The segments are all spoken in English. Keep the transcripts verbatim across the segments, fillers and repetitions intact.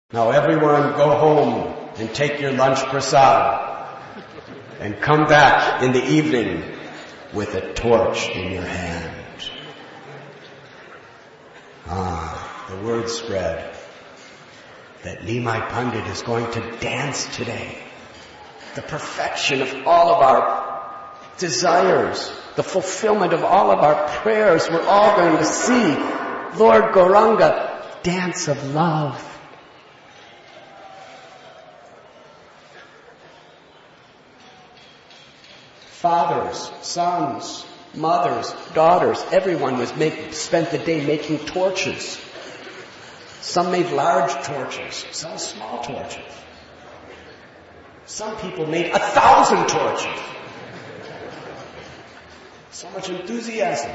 Now everyone go home and take your lunch prasad and come back in the evening with a torch in your hand. Ah, the word spread that Nimai Pandit is going to dance today. The perfection of all of our desires, the fulfillment of all of our prayers, we're all going to see Lord Gauranga dance of love. Fathers, sons, mothers, daughters, everyone was make, spent the day making torches. Some made large torches, some small torches. Some people made a thousand torches. So much enthusiasm.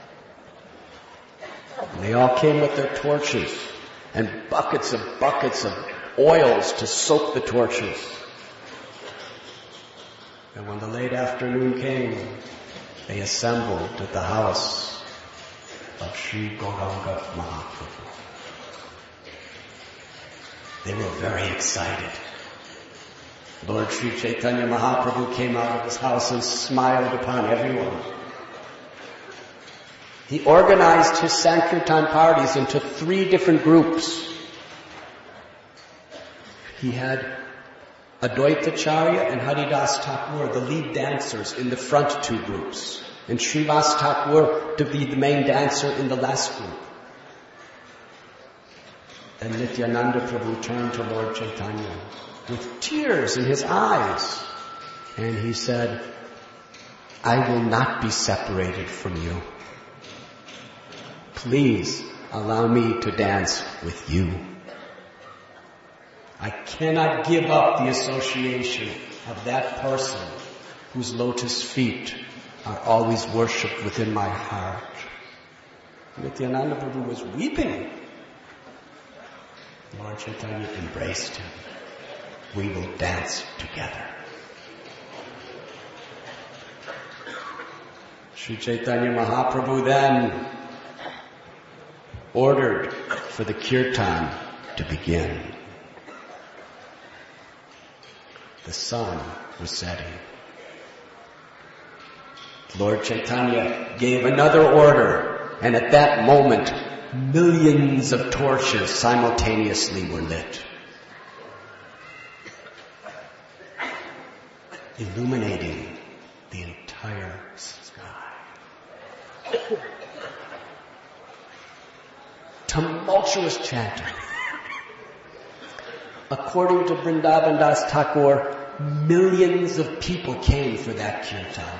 And they all came with their torches and buckets of buckets of oils to soak the torches. And when the late afternoon came, they assembled at the house of Sri Gauranga Mahaprabhu. They were very excited. Lord Sri Chaitanya Mahaprabhu came out of his house and smiled upon everyone. He organized his Sankirtan parties into three different groups. He had Advaitacharya and Haridas Thakur, the lead dancers, in the front two groups, and Srivas Thakur to be the main dancer in the last group. Then Nityananda Prabhu turned to Lord Chaitanya with tears in his eyes, and he said, I will not be separated from you. Please allow me to dance with you. I cannot give up the association of that person whose lotus feet are always worshipped within my heart. Nityananda Prabhu was weeping. Lord Chaitanya embraced him. We will dance together. Sri Chaitanya Mahaprabhu then ordered for the kirtan to begin. The sun was setting. Lord Chaitanya gave another order, and at that moment, millions of torches simultaneously were lit, illuminating the entire sky. Tumultuous chanting. According to Vrindavan Das Thakur, millions of people came for that kirtan.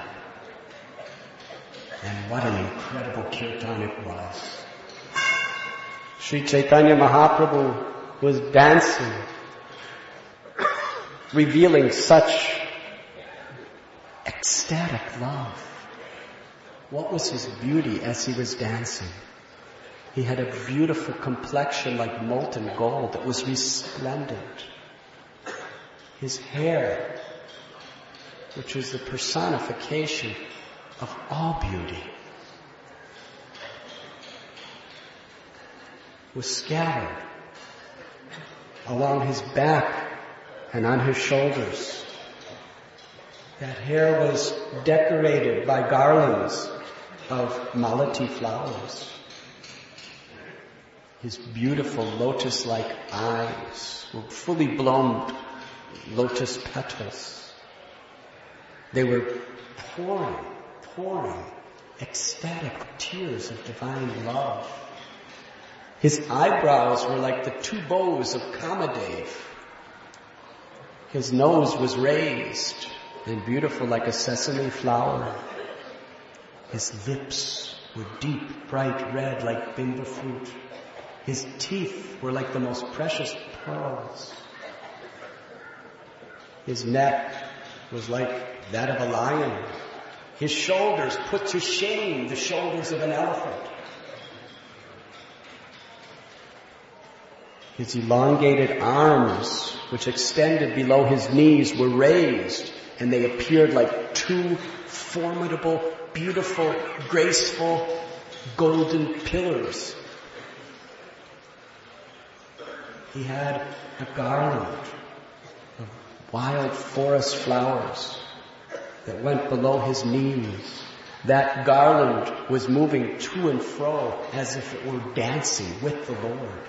And what an incredible kirtan it was. Sri Chaitanya Mahaprabhu was dancing, revealing such ecstatic love. What was his beauty as he was dancing? He had a beautiful complexion like molten gold that was resplendent. His hair, which was the personification of all beauty, was scattered along his back and on his shoulders. That hair was decorated by garlands of malati flowers. His beautiful lotus-like eyes were fully blown lotus petals. They were pouring, pouring ecstatic tears of divine love. His eyebrows were like the two bows of Kamadev. His nose was raised and beautiful like a sesame flower. His lips were deep, bright red like bimba fruit. His teeth were like the most precious pearls. His neck was like that of a lion. His shoulders put to shame the shoulders of an elephant. His elongated arms, which extended below his knees, were raised, and they appeared like two formidable, beautiful, graceful, golden pillars. He had a garland of wild forest flowers that went below his knees. That garland was moving to and fro as if it were dancing with the Lord.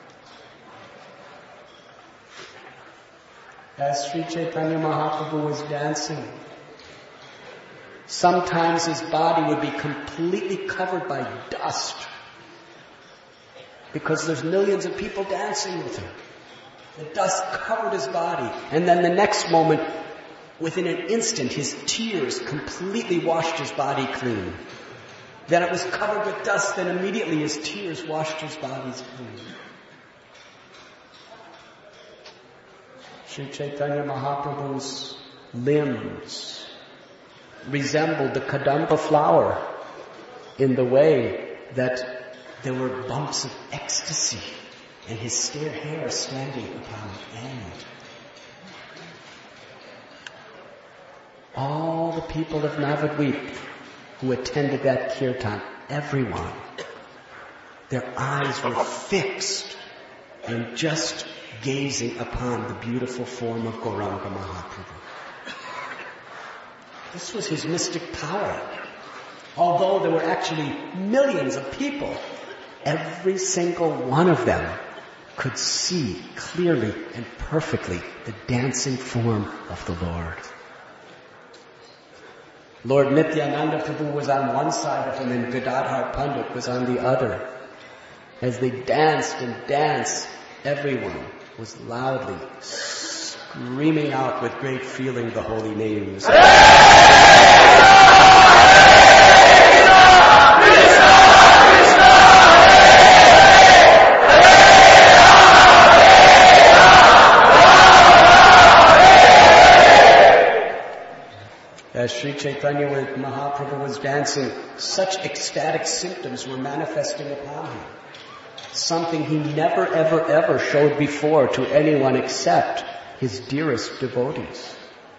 As Sri Chaitanya Mahaprabhu was dancing, sometimes his body would be completely covered by dust because there's millions of people dancing with him. The dust covered his body, and then the next moment, within an instant, his tears completely washed his body clean. Then it was covered with dust, then immediately his tears washed his body clean. Sri Chaitanya Mahaprabhu's limbs resembled the Kadamba flower in the way that there were bumps of ecstasy and his hair standing upon end. All the people of Navadvip who attended that kirtan, everyone, their eyes were fixed and just gazing upon the beautiful form of Gauranga Mahaprabhu. This was his mystic power. Although there were actually millions of people, every single one of them could see clearly and perfectly the dancing form of the Lord. Lord Nityananda Prabhu was on one side of him and Gadadhar Pandit was on the other. As they danced and danced, everyone was loudly screaming out with great feeling the holy names. As Sri Chaitanya Mahaprabhu was dancing, such ecstatic symptoms were manifesting upon him. Something he never, ever, ever showed before to anyone except his dearest devotees.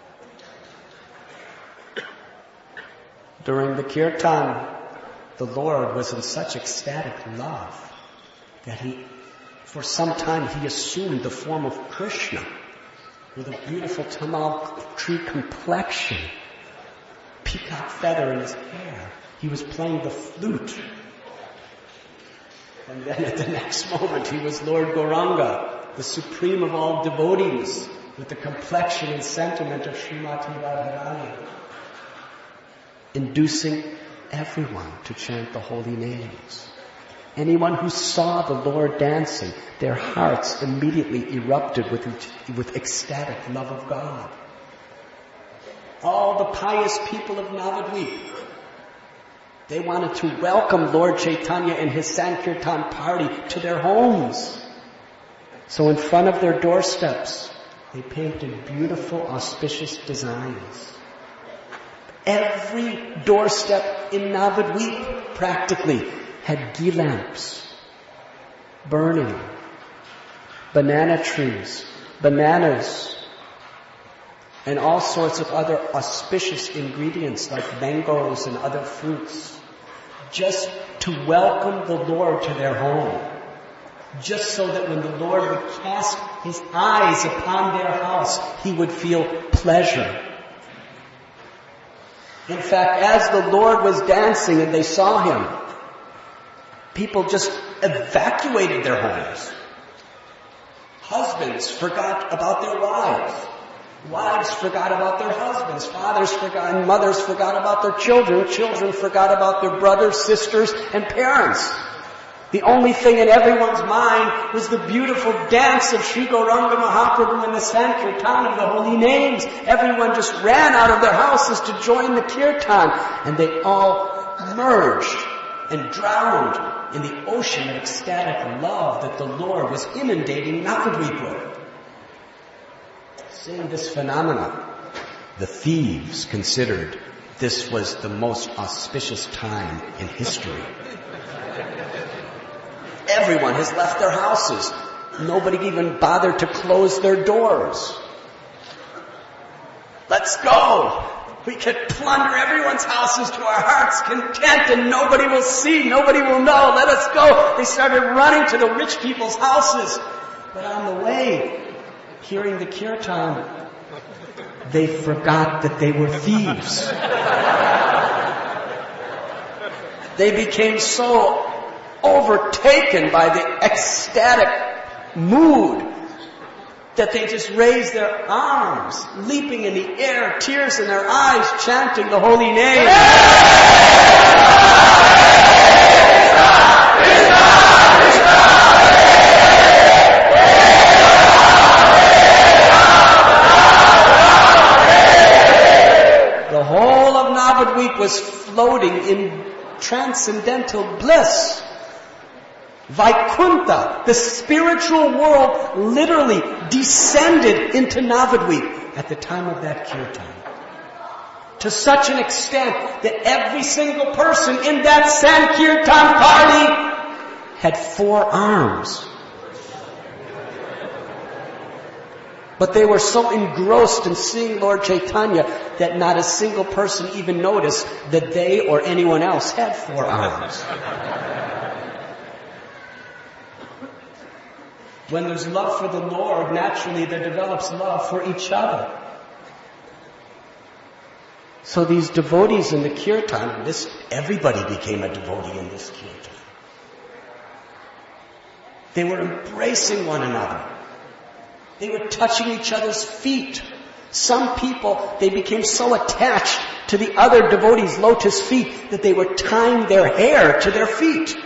During the kirtan, the Lord was in such ecstatic love that he, for some time, he assumed the form of Krishna with a beautiful tamal tree complexion, peacock feather in his hair. He was playing the flute. And then at the next moment, he was Lord Gauranga, the supreme of all devotees, with the complexion and sentiment of Srimati Radharani, inducing everyone to chant the holy names. Anyone who saw the Lord dancing, their hearts immediately erupted with, with ecstatic love of God. All the pious people of Navadvip, they wanted to welcome Lord Chaitanya and his Sankirtan party to their homes. So in front of their doorsteps, they painted beautiful, auspicious designs. Every doorstep in Navadvip practically had ghee lamps burning, banana trees, bananas, and all sorts of other auspicious ingredients like mangoes and other fruits, just to welcome the Lord to their home. Just so that when the Lord would cast his eyes upon their house, he would feel pleasure. In fact, as the Lord was dancing and they saw him, people just evacuated their homes. Husbands forgot about their wives. Wives forgot about their husbands. Fathers forgot, and mothers forgot about their children. Children forgot about their brothers, sisters, and parents. The only thing in everyone's mind was the beautiful dance of Sri Gauranga Mahaprabhu and the Sankirtan of the holy names. Everyone just ran out of their houses to join the kirtan, and they all merged and drowned in the ocean of ecstatic love that the Lord was inundating Navadvip with. Seeing this phenomenon, the thieves considered this was the most auspicious time in history. Everyone has left their houses. Nobody even bothered to close their doors. Let's go. We can plunder everyone's houses to our heart's content and nobody will see, nobody will know. Let us go. They started running to the rich people's houses. But on the way, hearing the kirtan, they forgot that they were thieves. They became so overtaken by the ecstatic mood that they just raised their arms, leaping in the air, tears in their eyes, chanting the holy name. The whole of Navadvip was floating in transcendental bliss. Vaikuntha, the spiritual world, literally descended into Navadvip at the time of that kirtan. To such an extent that every single person in that Sankirtan party had four arms. But they were so engrossed in seeing Lord Chaitanya that not a single person even noticed that they or anyone else had four arms. When there's love for the Lord, naturally there develops love for each other. So these devotees in the kirtan, and this, everybody became a devotee in this kirtan. They were embracing one another. They were touching each other's feet. Some people, they became so attached to the other devotees' lotus feet that they were tying their hair to their feet.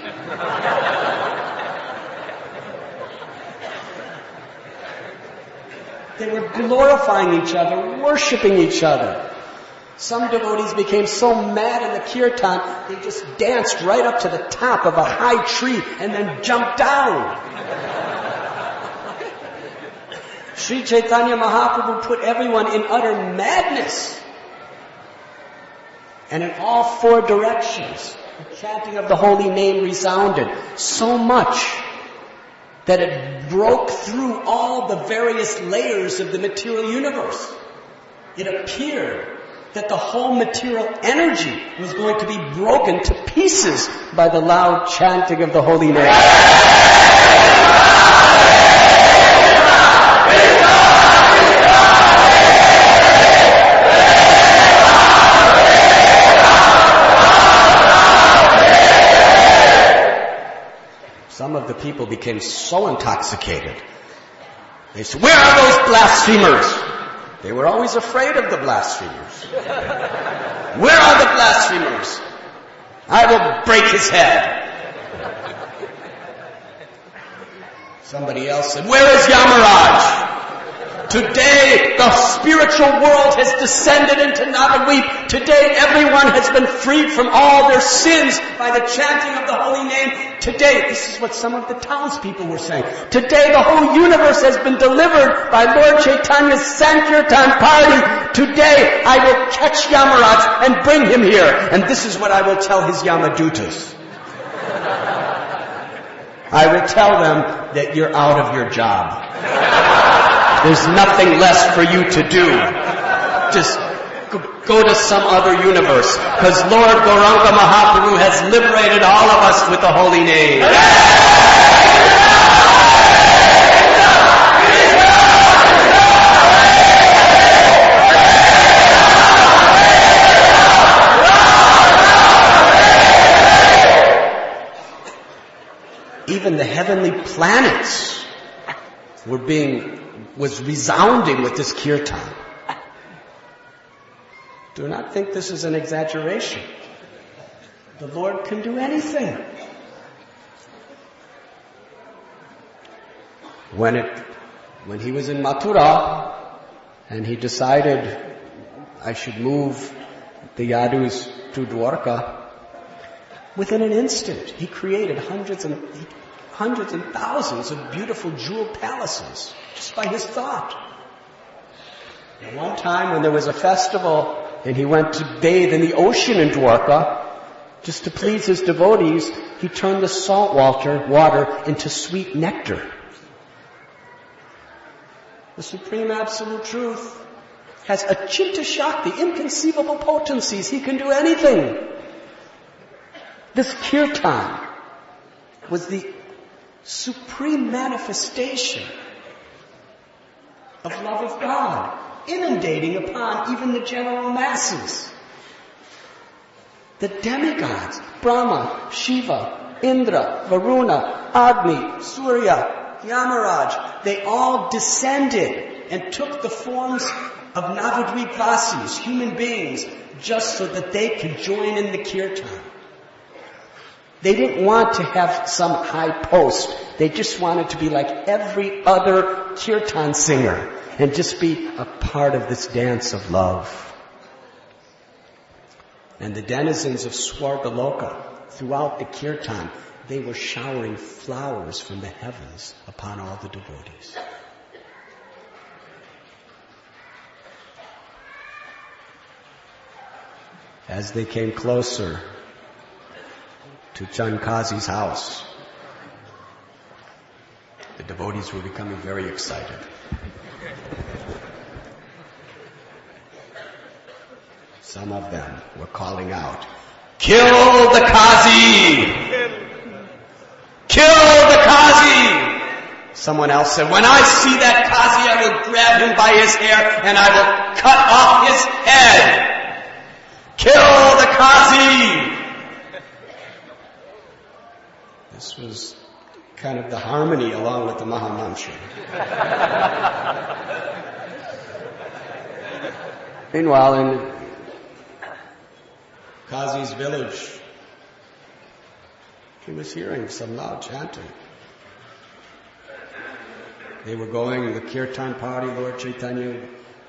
They were glorifying each other, worshiping each other. Some devotees became so mad in the kirtan, they just danced right up to the top of a high tree and then jumped down. Sri Chaitanya Mahaprabhu put everyone in utter madness. And in all four directions, the chanting of the holy name resounded so much that it broke through all the various layers of the material universe. It appeared that the whole material energy was going to be broken to pieces by the loud chanting of the holy name. Some of the people became so intoxicated. They said, "Where are those blasphemers?" They were always afraid of the blasphemers. "Where are the blasphemers? I will break his head." Somebody else said, "Where is Yamaraj? Today, the spiritual world has descended into Navadvip. Today, everyone has been freed from all their sins by the chanting of the holy name. Today," this is what some of the townspeople were saying, "today the whole universe has been delivered by Lord Chaitanya's Sankirtan party. Today, I will catch Yamaraj and bring him here. And this is what I will tell his Yamadutas. I will tell them that you're out of your job. There's nothing less for you to do. Just go to some other universe. Because Lord Gauranga Mahaprabhu has liberated all of us with the holy name." Even the heavenly planets were being was resounding with this kirtan. Do not think this is an exaggeration. The Lord can do anything. When it, when he was in Mathura and he decided I should move the Yadus to Dwarka, within an instant he created hundreds and hundreds and thousands of beautiful jewel palaces just by his thought. And one time when there was a festival and he went to bathe in the ocean in Dwarka, just to please his devotees, he turned the salt water, water into sweet nectar. The Supreme Absolute Truth has Achinta Shakti, inconceivable potencies. He can do anything. This kirtan was the supreme manifestation of love of God, inundating upon even the general masses. The demigods, Brahma, Shiva, Indra, Varuna, Agni, Surya, Yamaraj, they all descended and took the forms of Navadvipvasis, human beings, just so that they could join in the kirtan. They didn't want to have some high post. They just wanted to be like every other kirtan singer and just be a part of this dance of love. And the denizens of Swargaloka, throughout the kirtan, they were showering flowers from the heavens upon all the devotees. As they came closer to Chankazi's house, the devotees were becoming very excited. Some of them were calling out, "Kill the Kazi! Kill the Kazi!" Someone else said, "When I see that Kazi, I will grab him by his hair and I will cut off his head. Kill the Kazi!" This was kind of the harmony along with the Mahamantra. Meanwhile, in Kazi's village, he was hearing some loud chanting. They were going, the kirtan party, Lord Chaitanya,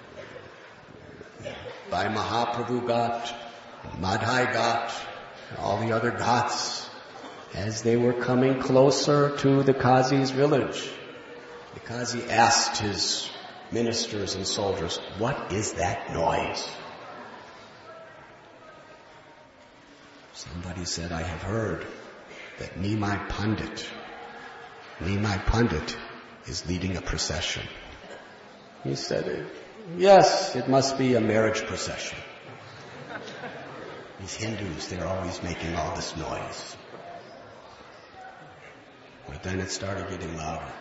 by Mahaprabhu Ghat, Madhai Ghat, and all the other ghats. As they were coming closer to the Kazi's village, the Kazi asked his ministers and soldiers, "What is that noise?" Somebody said, "I have heard that Nimai Pandit, Nimai Pandit is leading a procession." He said, "Yes, it must be a marriage procession. These Hindus, they're always making all this noise." But then it started getting louder.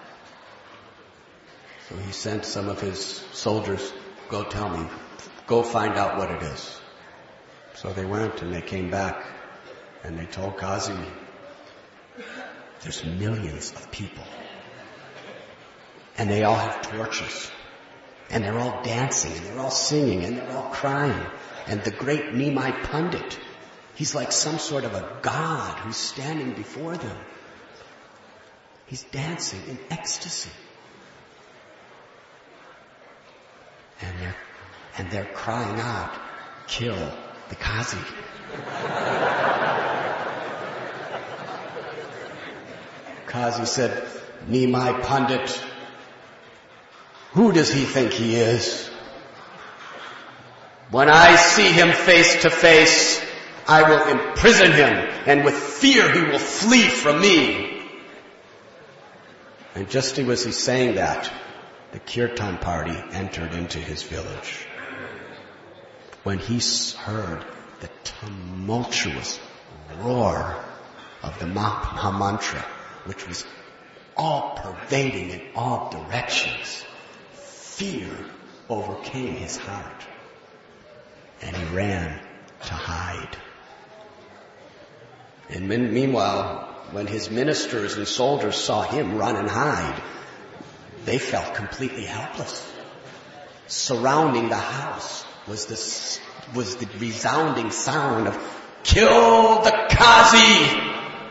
So he sent some of his soldiers, "Go tell me, go find out what it is." So they went and they came back and they told Kazi, "There's millions of people. And they all have torches. And they're all dancing and they're all singing and they're all crying. And the great Nimai Pandit, he's like some sort of a god who's standing before them. He's dancing in ecstasy. And they're, and they're crying out, 'Kill the Kazi.'" Kazi said, "Nimai Pandit, who does he think he is? When I see him face to face, I will imprison him, and with fear he will flee from me." And just as he's saying that, the kirtan party entered into his village. When he heard the tumultuous roar of the Mahamantra, which was all pervading in all directions, fear overcame his heart, and he ran to hide. And meanwhile, when his ministers and soldiers saw him run and hide, they felt completely helpless. Surrounding the house was the, was the resounding sound of, "Kill the Kazi!"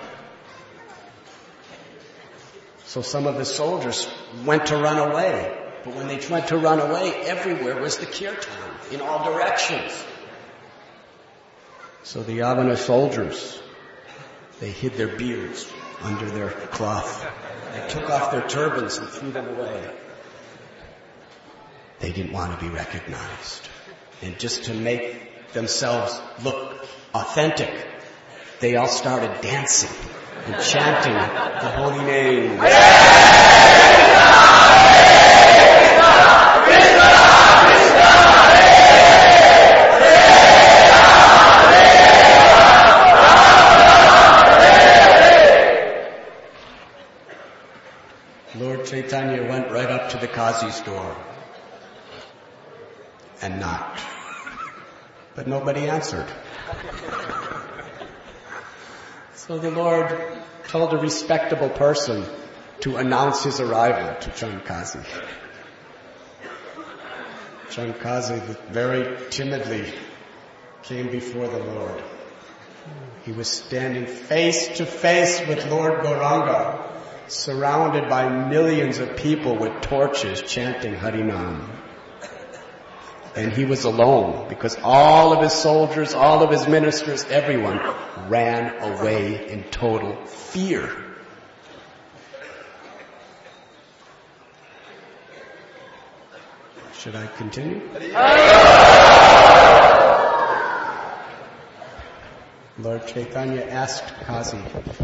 So some of his soldiers went to run away. But when they went to run away, everywhere was the kirtan, in all directions. So the Yavana soldiers, they hid their beards under their cloth. They took off their turbans and threw them away. They didn't want to be recognized. And just to make themselves look authentic, they all started dancing and chanting the holy name. Chaitanya went right up to the Qazi's door and knocked. But nobody answered. So the Lord told a respectable person to announce his arrival to Chand Kazi. Chand Kazi very timidly came before the Lord. He was standing face to face with Lord Gauranga, surrounded by millions of people with torches chanting Harinam. And he was alone because all of his soldiers, all of his ministers, everyone ran away in total fear. Should I continue? Lord Chaitanya asked Kazi,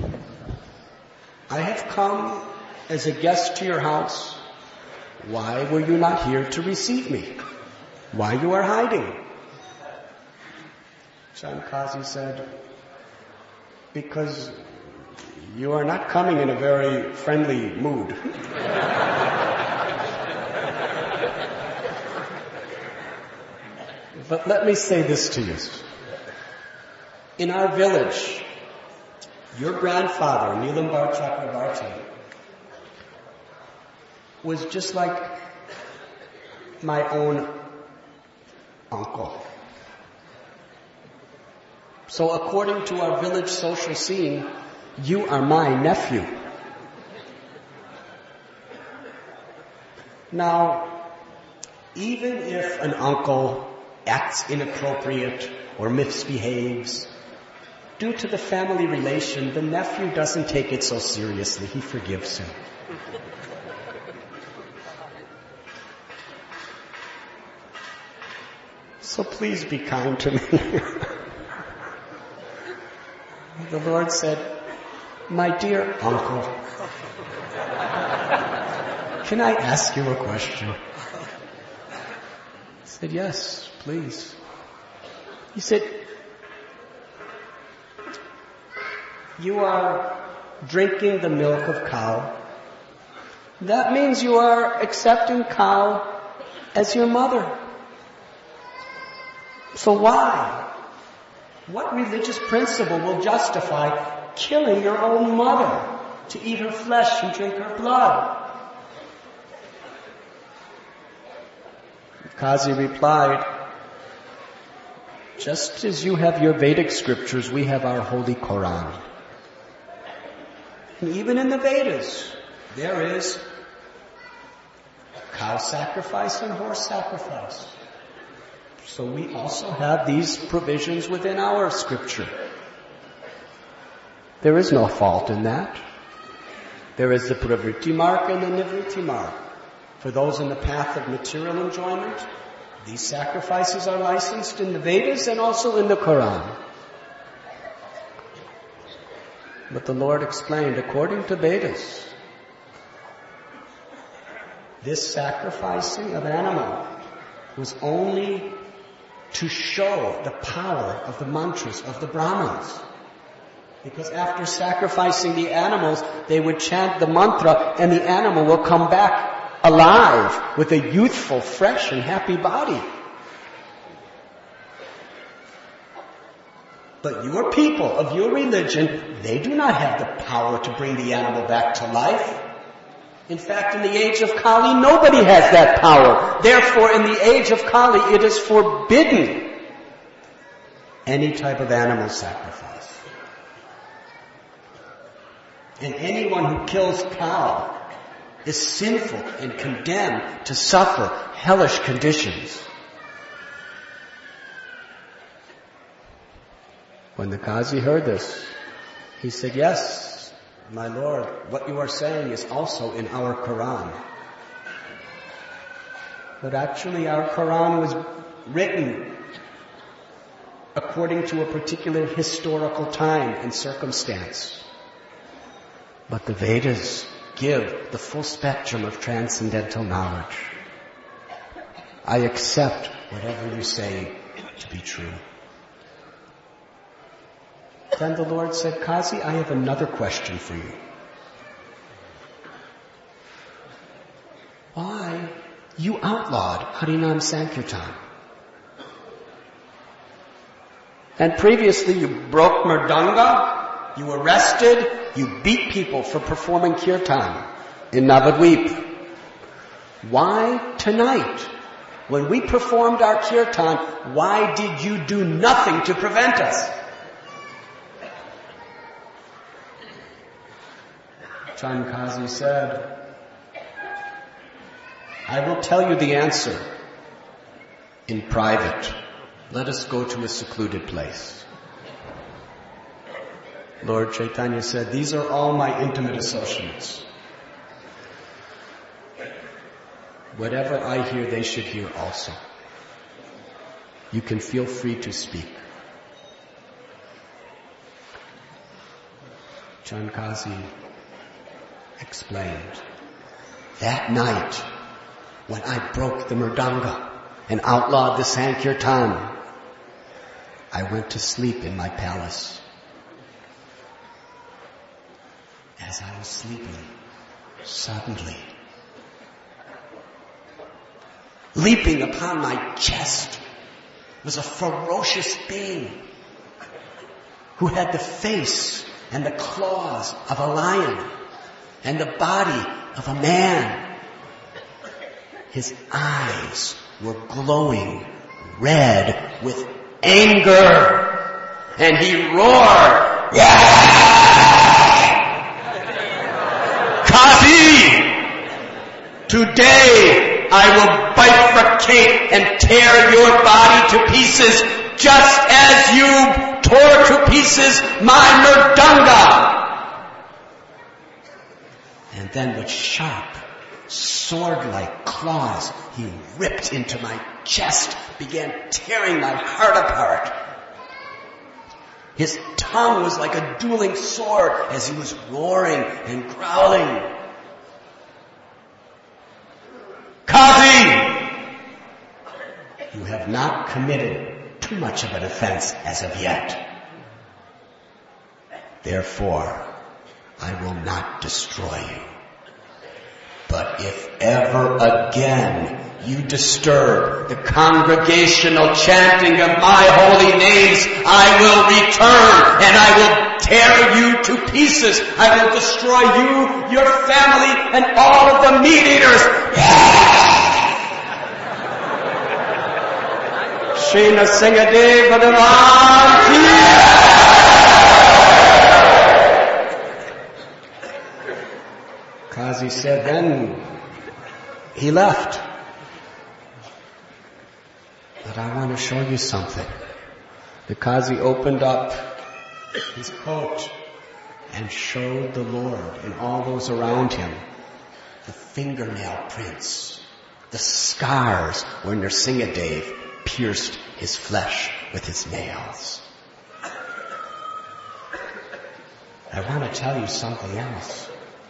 I have come as a guest to your house. Why were you not here to receive me? Why you are hiding? Chand Kazi said, because you are not coming in a very friendly mood. But let me say this to you. In our village, your grandfather, Nilambar Chakravarti, was just like my own uncle. So according to our village social scene, you are my nephew. Now, even if an uncle acts inappropriate or misbehaves, due to the family relation, the nephew doesn't take it so seriously. He forgives him. So please be kind to me. The Lord said, my dear uncle, can I ask you a question? I said, yes, please. He said, you are drinking the milk of cow. That means you are accepting cow as your mother. So why? What religious principle will justify killing your own mother to eat her flesh and drink her blood? Kazi replied, just as you have your Vedic scriptures, we have our holy Quran. And even in the Vedas, there is cow sacrifice and horse sacrifice. So we also have these provisions within our scripture. There is no fault in that. There is the pravritti mark and the nivritti mark. For those in the path of material enjoyment, these sacrifices are licensed in the Vedas and also in the Quran. But the Lord explained, according to Vedas, this sacrificing of animal was only to show the power of the mantras of the Brahmins. Because after sacrificing the animals, they would chant the mantra and the animal will come back alive with a youthful, fresh and happy body. But your people of your religion, they do not have the power to bring the animal back to life. In fact, in the age of Kali, nobody has that power. Therefore, in the age of Kali, it is forbidden any type of animal sacrifice. And anyone who kills cow is sinful and condemned to suffer hellish conditions. When the Qazi heard this, he said, yes, my Lord, what you are saying is also in our Quran. But actually our Quran was written according to a particular historical time and circumstance. But the Vedas give the full spectrum of transcendental knowledge. I accept whatever you say to be true. Then the Lord said, Qazi, I have another question for you. You outlawed Harinam Sankirtan. And previously you broke Mridanga, you arrested, you beat people for performing kirtan in Navadvip. Why tonight, when we performed our kirtan, why did you do nothing to prevent us? Chankazi said, I will tell you the answer in private. Let us go to a secluded place. Lord Chaitanya said, these are all my intimate associates. Whatever I hear, they should hear also. You can feel free to speak. Chankazi explained, that night when I broke the Mridanga and outlawed the Sankirtan, I went to sleep in my palace. As I was sleeping, suddenly, leaping upon my chest was a ferocious being who had the face and the claws of a lion and the body of a man. His eyes were glowing red with anger, and he roared, Kazi! Today I will bifurcate and tear your body to pieces just as you tore to pieces my Mridanga. And then with sharp, sword-like claws, he ripped into my chest, began tearing my heart apart. His tongue was like a dueling sword as he was roaring and growling. Kazi! You have not committed too much of an offense as of yet. Therefore, I will not destroy you. But if ever again you disturb the congregational chanting of my holy names, I will return and I will tear you to pieces. I will destroy you, your family, and all of the meat eaters. Shri Nrsimhadev Bhagavan ki Kazi said, then he left. But I want to show you something. The Kazi opened up his coat and showed the Lord and all those around him the fingernail prints, the scars where Nrsimhadev pierced his flesh with his nails. I want to tell you something else.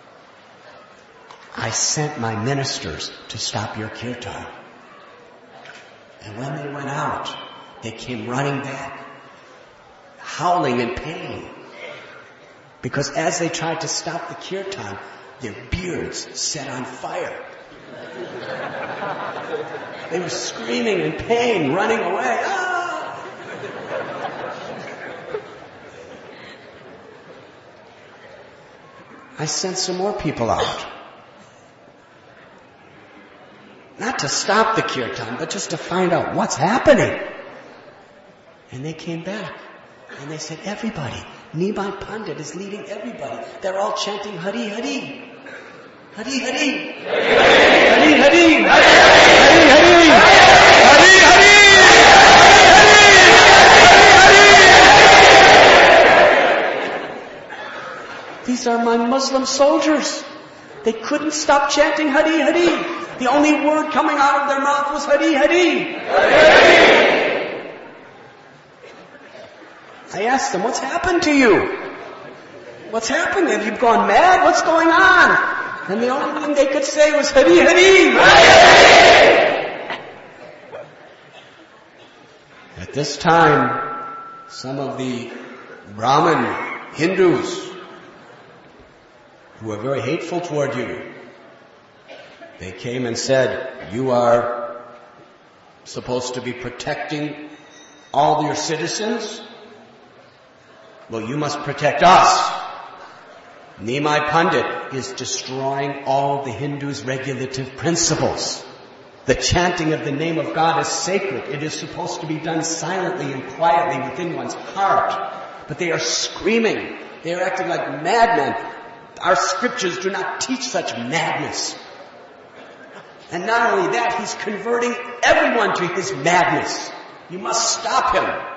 I sent my ministers to stop your kirtan. And when they went out, they came running back, howling in pain. Because as they tried to stop the kirtan, their beards set on fire. They were screaming in pain, running away. Ah! I sent some more people out. Not to stop the kirtan, but just to find out what's happening. And they came back. And they said, everybody, Nibai Pandit is leading everybody. They're all chanting Hari Hari. Hari Hari. Hari Hari. Hari Hari. Hari Hari. These are my Muslim soldiers. They couldn't stop chanting Hari Hari. The only word coming out of their mouth was Hari Hari. Hari. I asked them, what's happened to you? What's happened? Have you gone mad? What's going on? And the only thing they could say was Hari Hari. Hari. At this time, some of the Brahmin Hindus who were very hateful toward you They came and said, you are supposed to be protecting all your citizens? Well, you must protect us. Nimai Pandit is destroying all the Hindus' regulative principles. The chanting of the name of God is sacred. It is supposed to be done silently and quietly within one's heart. But they are screaming. They are acting like madmen. Our scriptures do not teach such madness. And not only that, he's converting everyone to his madness. You must stop him.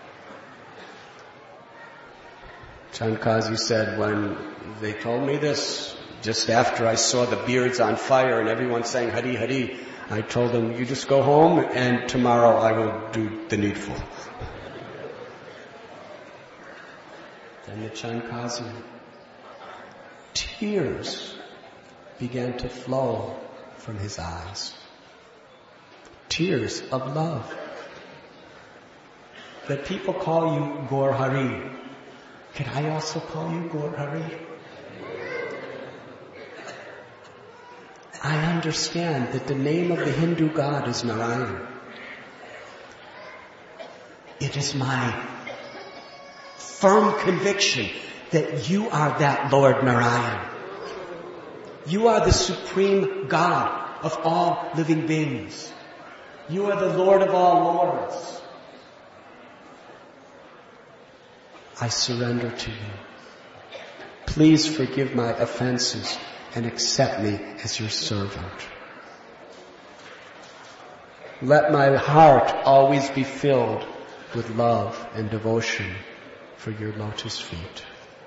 Chand Kazi said, when they told me this, just after I saw the beards on fire and everyone saying Hari Hari, I told them, you just go home and tomorrow I will do the needful. Then the Chand Kazi, tears began to flow from his eyes. Tears of love. That people call you Gaur Hari. Can I also call you Gaur Hari? I understand that the name of the Hindu God is Narayan. It is my firm conviction that you are that Lord Narayan. You are the supreme God of all living beings. You are the Lord of all lords. I surrender to you. Please forgive my offenses and accept me as your servant. Let my heart always be filled with love and devotion for your lotus feet.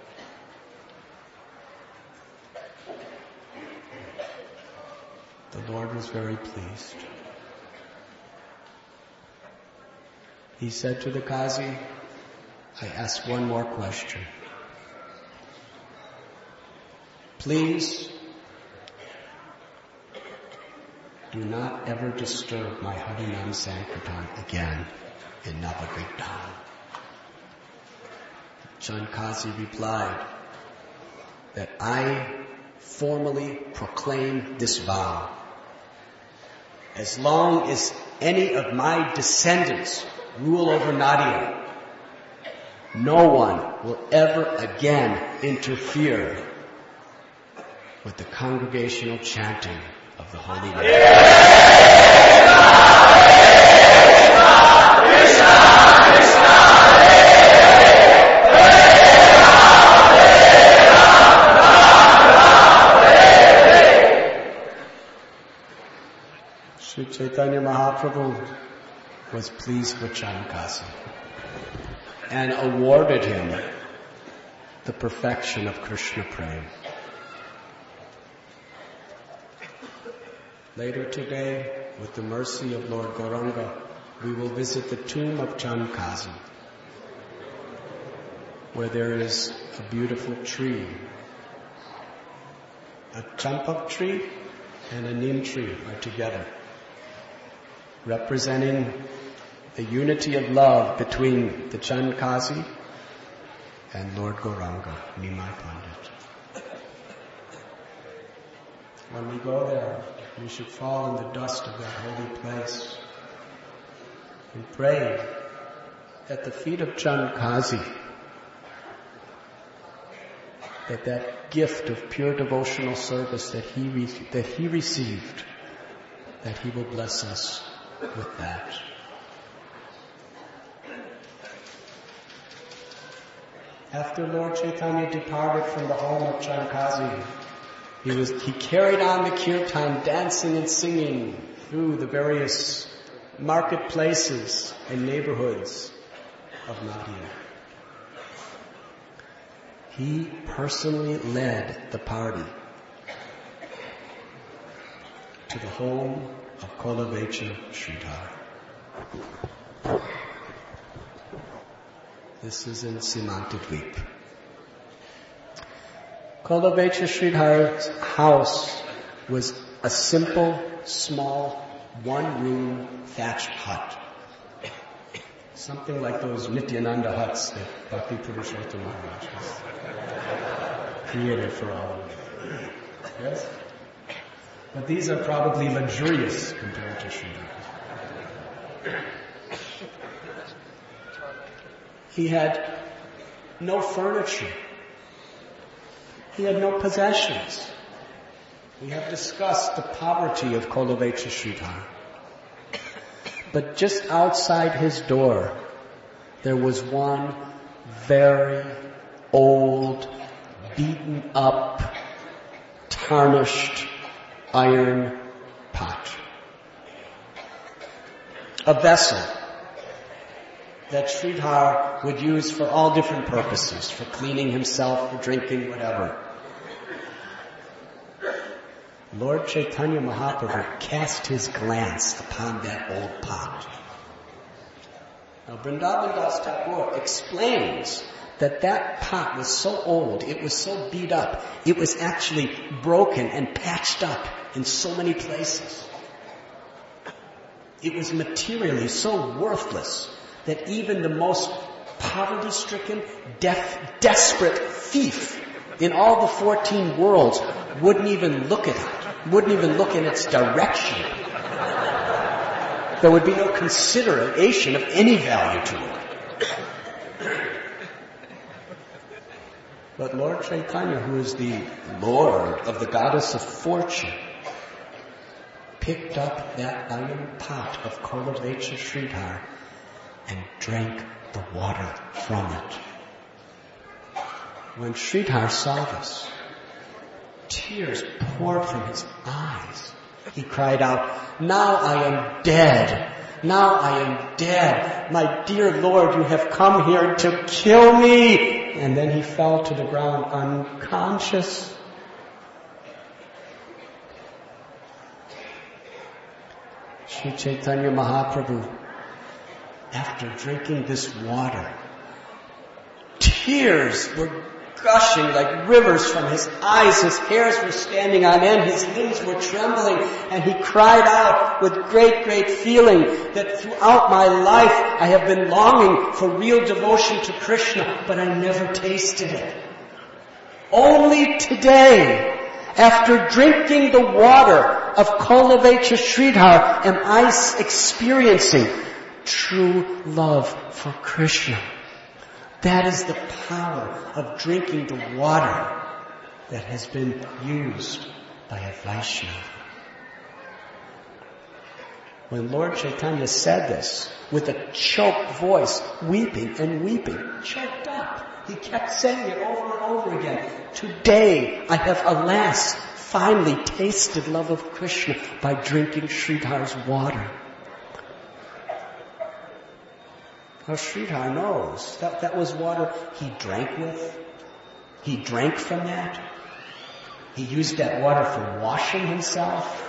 The Lord was very pleased. He said to the Qazi, I ask one more question. Please do not ever disturb my Harinam Sankirtan again in Navagrig Dham. Chand Kazi replied that I formally proclaim this vow. As long as any of my descendants rule over Nadia, no one will ever again interfere with the congregational chanting of the holy name. Sri Chaitanya Mahaprabhu was pleased with Chand Kazi and awarded him the perfection of Krishna Prema. Later today, with the mercy of Lord Gauranga, we will visit the tomb of Chand Kazi, where there is a beautiful tree. A champak tree and a neem tree are together, representing the unity of love between the Chand Kazi and Lord Gauranga, Nimai Pandit. When we go there, we should fall in the dust of that holy place and pray at the feet of Chand Kazi that that gift of pure devotional service that he re- that he received, that he will bless us with that. After Lord Chaitanya departed from the home of Chand Kazi, he was he carried on the kirtan, dancing and singing through the various marketplaces and neighborhoods of Nadia. He personally led the party to the home of Kolavecha Sridhar. This is in Simantadweep. Kolavecha Sridhar's house was a simple, small, one-room thatched hut. Something like those Nityananda huts that Bhakti Purushottam Maharaj has created for all of us. Yes? But these are probably luxurious compared to Sridhar. He had no furniture. He had no possessions. We have discussed the poverty of Kolavecha Sridhar. But just outside his door, there was one very old, beaten up, tarnished iron pot. A vessel that Sridhar would use for all different purposes, for cleaning himself, for drinking, whatever. Lord Chaitanya Mahaprabhu cast his glance upon that old pot. Now Vrindavan Das Thakur explains that that pot was so old, it was so beat up, it was actually broken and patched up in so many places. It was materially so worthless that even the most poverty-stricken, def- desperate thief in all the fourteen worlds wouldn't even look at it, wouldn't even look in its direction. There would be no consideration of any value to it. But Lord Chaitanya, who is the Lord of the goddess of fortune, picked up that iron pot of Kolavecha Sridhar and drank the water from it. When Sridhar saw this, tears poured from his eyes. He cried out, "Now I am dead. Now I am dead. My dear Lord, you have come here to kill me." And then he fell to the ground unconscious. Sri Chaitanya Mahaprabhu, after drinking this water, tears were gushing like rivers from his eyes. His hairs were standing on end. His limbs were trembling. And he cried out with great, great feeling that throughout my life I have been longing for real devotion to Krishna, but I never tasted it. Only today, after drinking the water of Kolavecha Sridhar, am I experiencing true love for Krishna. That is the power of drinking the water that has been used by a Vaishnava. When Lord Chaitanya said this, with a choked voice, weeping and weeping, choked up, he kept saying it over and over again. Today I have, alas, finally tasted love of Krishna by drinking Sridhar's water. Now Sridhar knows that that was water he drank with. He drank from that. He used that water for washing himself.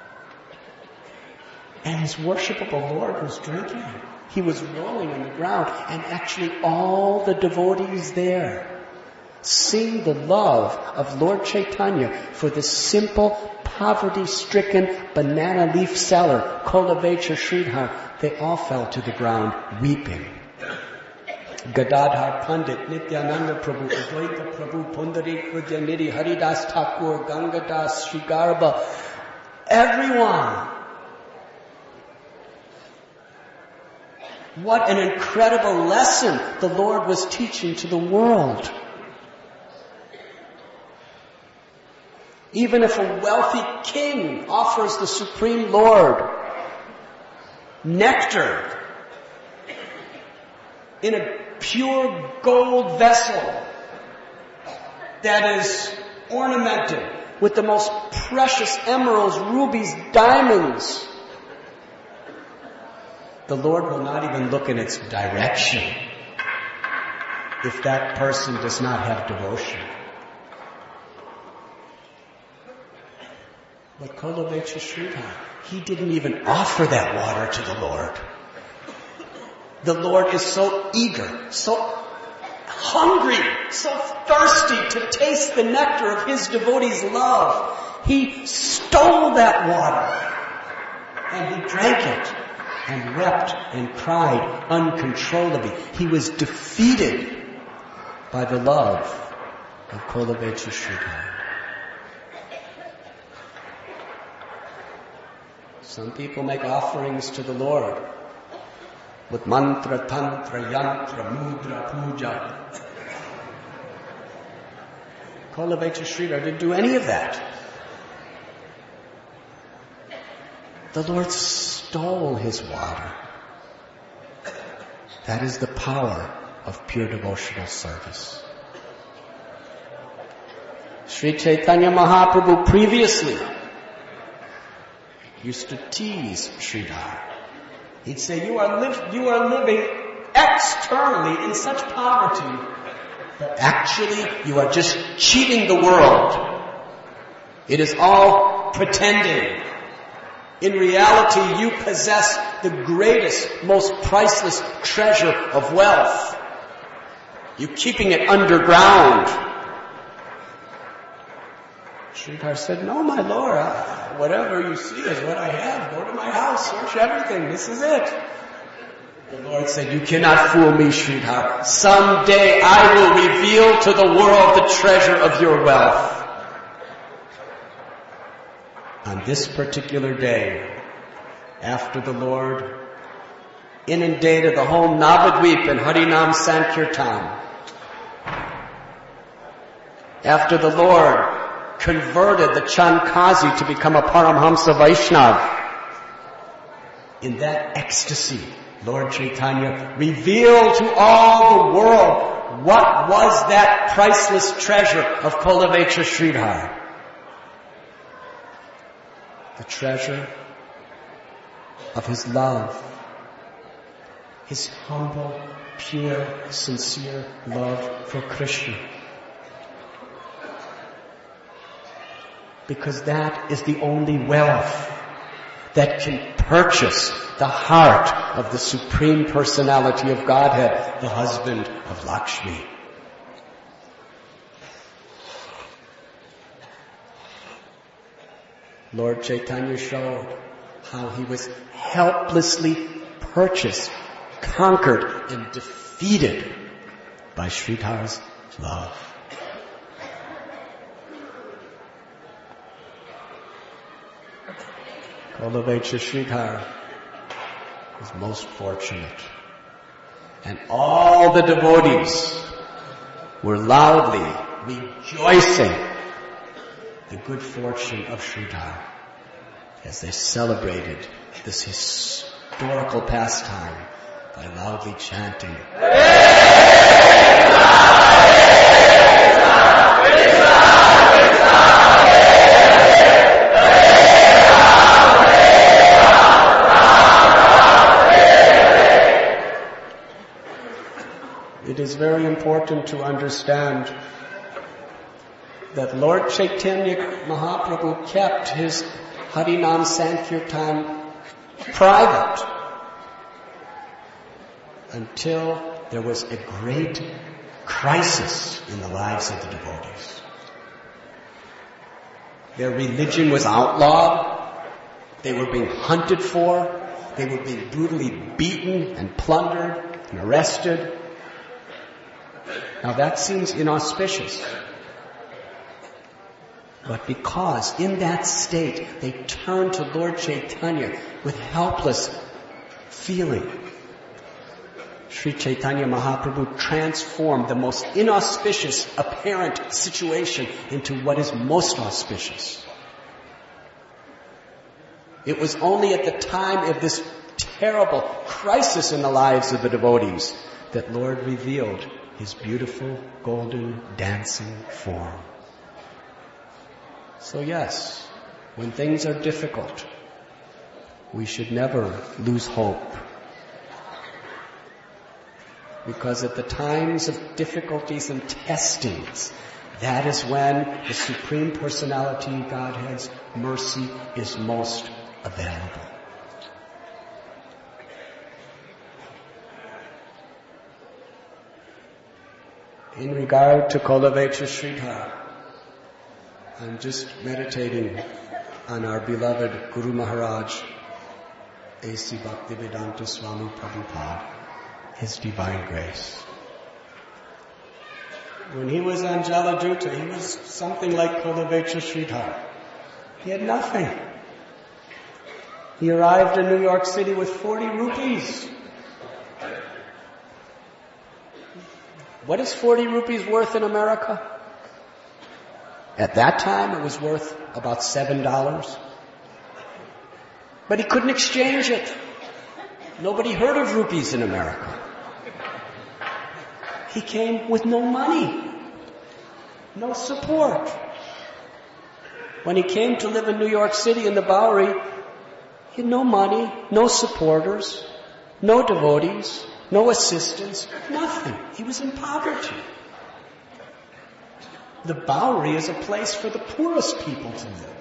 And his worshipable Lord was drinking it. He was rolling on the ground, and actually all the devotees there sing the love of Lord Chaitanya for the simple, poverty-stricken banana leaf seller, Kolavecha Sridhar. They all fell to the ground weeping. Gadadhar Pandit, Nityananda Prabhu, Advaita Prabhu, Pundarik Vidyanidhi, Haridas Thakur, Gangadas, Srigarbha, everyone. What an incredible lesson the Lord was teaching to the world. Even if a wealthy king offers the Supreme Lord nectar in a pure gold vessel that is ornamented with the most precious emeralds, rubies, diamonds, the Lord will not even look in its direction if that person does not have devotion. But Kolavecha Sridhar, he didn't even offer that water to the Lord. The Lord is so eager, so hungry, so thirsty to taste the nectar of his devotees' love. He stole that water and he drank it and wept and cried uncontrollably. He was defeated by the love of Kolavecha Sridhar. Some people make offerings to the Lord with mantra, tantra, yantra, mudra, puja. Kolavecha Sridhar didn't do any of that. The Lord stole his water. That is the power of pure devotional service. Sri Chaitanya Mahaprabhu previously used to tease Sridhar. He'd say, you are, li- you are living externally in such poverty, but actually you are just cheating the world. It is all pretending. In reality, you possess the greatest, most priceless treasure of wealth. You're keeping it underground. Sridhar said, no, my Lord, I, whatever you see is what I have. Go to my house, search everything. This is it. The Lord said, you cannot fool me, Sridhar. Someday I will reveal to the world the treasure of your wealth. On this particular day, after the Lord inundated the whole Navadvip in Harinam Sankirtan, after the Lord converted the Chankazi to become a Paramhamsa Vaishnav, in that ecstasy, Lord Chaitanya revealed to all the world what was that priceless treasure of Kolavecha Sridhar. The treasure of his love, his humble, pure, sincere love for Krishna. Because that is the only wealth that can purchase the heart of the Supreme Personality of Godhead, the husband of Lakshmi. Lord Chaitanya showed how he was helplessly purchased, conquered, and defeated by Sridhar's love. Kolavecha Sridhar was most fortunate. And all the devotees were loudly rejoicing the good fortune of Sridhar as they celebrated this historical pastime by loudly chanting, it is very important to understand that Lord Chaitanya Mahaprabhu kept his Harinam Sankirtan private until there was a great crisis in the lives of the devotees. Their religion was outlawed. They were being hunted for. They were being brutally beaten and plundered and arrested. Now that seems inauspicious. But because in that state they turned to Lord Chaitanya with helpless feeling, Sri Chaitanya Mahaprabhu transformed the most inauspicious apparent situation into what is most auspicious. It was only at the time of this terrible crisis in the lives of the devotees that Lord revealed his beautiful golden dancing form. So yes, when things are difficult, we should never lose hope. Because at the times of difficulties and testings, that is when the Supreme Personality Godhead's mercy is most available. In regard to Kolavecha Sridhar, I'm just meditating on our beloved Guru Maharaj, A C Bhaktivedanta Swami Prabhupada, His Divine Grace. When he was on Jaladuta, he was something like Kolavecha Sridhar. He had nothing. He arrived in New York City with forty rupees. What is forty rupees worth in America? At that time, it was worth about seven dollars. But he couldn't exchange it. Nobody heard of rupees in America. He came with no money, no support. When he came to live in New York City in the Bowery, he had no money, no supporters, no devotees, no assistants, nothing. He was in poverty. The Bowery is a place for the poorest people to live.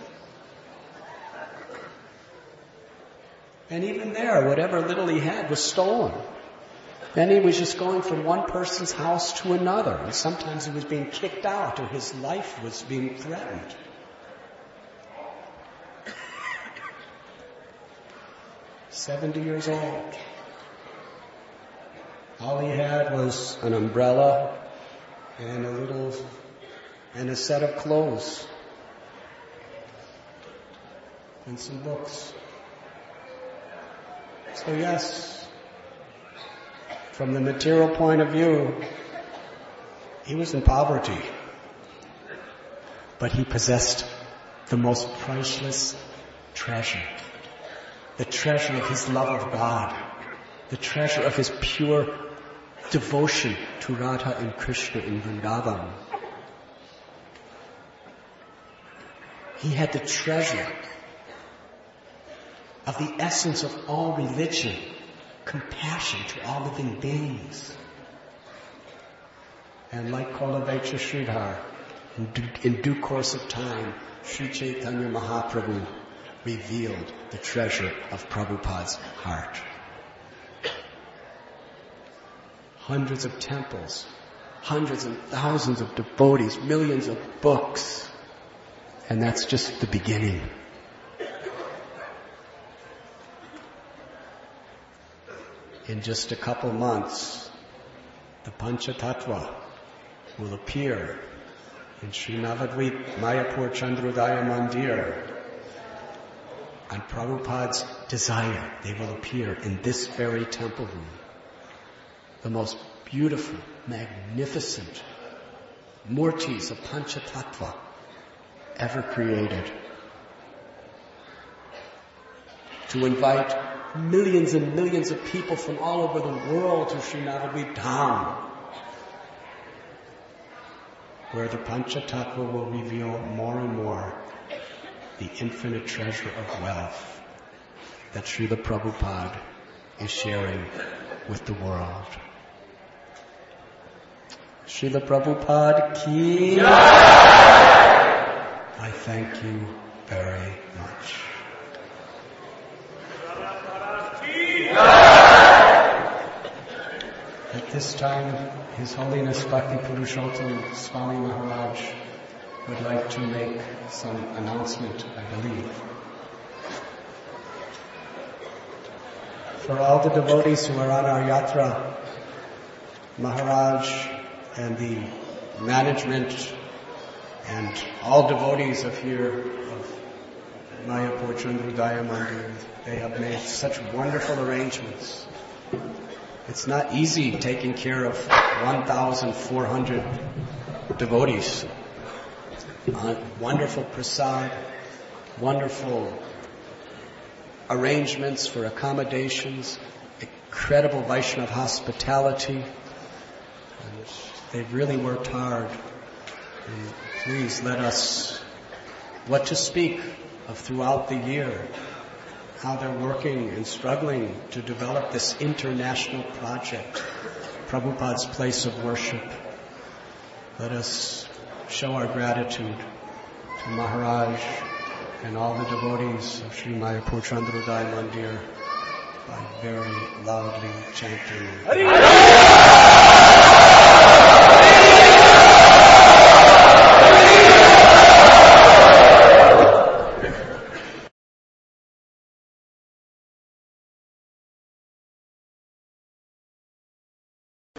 And even there, whatever little he had was stolen. Then he was just going from one person's house to another. And sometimes he was being kicked out or his life was being threatened. Seventy years old. All he had was an umbrella and a little, and a set of clothes. And some books. So yes, from the material point of view, he was in poverty. But he possessed the most priceless treasure. The treasure of his love of God. The treasure of his pure devotion to Radha and Krishna in Vrindavan. He had the treasure of the essence of all religion, compassion to all living beings. And like Kolavecha Sridhar, in due, in due course of time, Sri Chaitanya Mahaprabhu revealed the treasure of Prabhupada's heart. Hundreds of temples, hundreds and thousands of devotees, millions of books. And that's just the beginning. In just a couple months, the Panchatattva will appear in Sri Navadvip Mayapur Chandrodaya Mandir. On Prabhupada's desire, they will appear in this very temple room. The most beautiful, magnificent murtis of Panchatattva ever created. To invite millions and millions of people from all over the world to Sri Navadvip Dham, where the Panchatattva will reveal more and more the infinite treasure of wealth that Srila Prabhupada is sharing with the world. Srila Prabhupada ki Jai! I thank you very much. At this time, His Holiness Bhakti Purushottam Swami Maharaj would like to make some announcement, I believe. For all the devotees who are on our yatra, Maharaj and the management and all devotees of here, of Mayapur Chandrodaya Mandir, they have made such wonderful arrangements. It's not easy taking care of one thousand four hundred devotees. Uh, wonderful prasad, wonderful arrangements for accommodations, incredible Vaishnava hospitality. And they've really worked hard. And please let us, what to speak of throughout the year, how they're working and struggling to develop this international project, Prabhupada's place of worship. Let us show our gratitude to Maharaj and all the devotees of Sri Mayapur Chandrodaya Mandir by very loudly chanting.